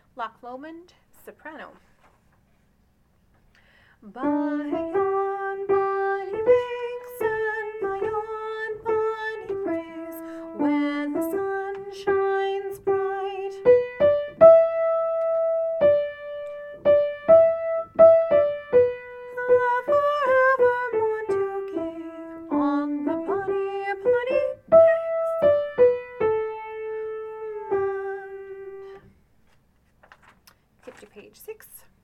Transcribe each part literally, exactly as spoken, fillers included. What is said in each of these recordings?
Loch Lomond, soprano. By yon bonny banks and by yon bonny braes, when the sun shines bright, the forever Montague on the bonny, bonny banks of Mond. Skip to page six.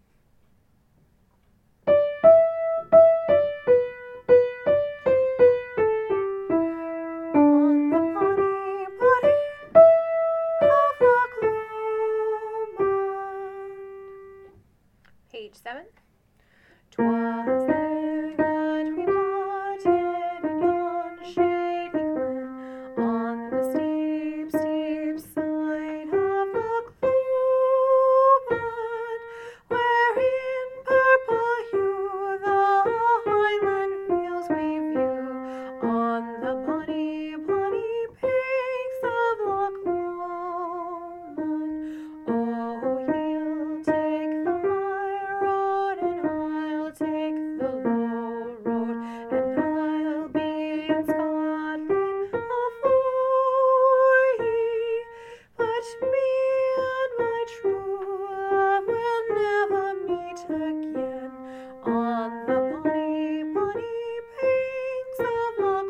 On the bonny, bonny of Loch Lomond. Page seven. 'Twas there that we parted in yon shady glen, on the steep, steep side of Loch Lomond, where in purple hue the highland fields we view, on the bonny, bonny banks of Loch Lomond. Oh, ye'll take the high road and I'll take the low road, and I'll be in Scotland afore ye, but me and my true love will never meet again, on the bonny, bonny banks of Loch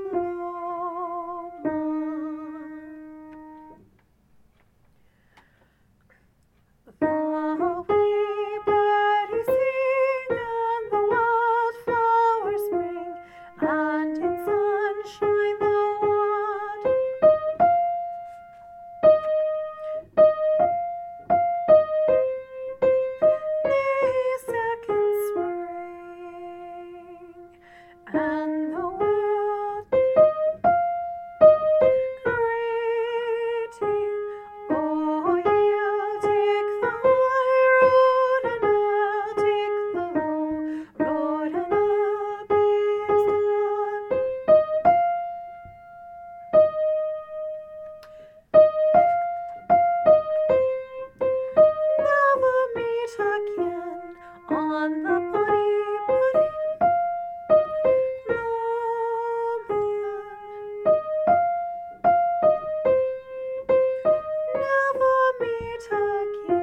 Lomond. The wee birdies sing and the wildflowers spring, and in sunshine the wad nay second spring, and the world greeting. Oh, ye'll take the high road and I'll take the low road, and I'll be in Scotland never meet again, on the bonny, bonny Lomond. Never meet again.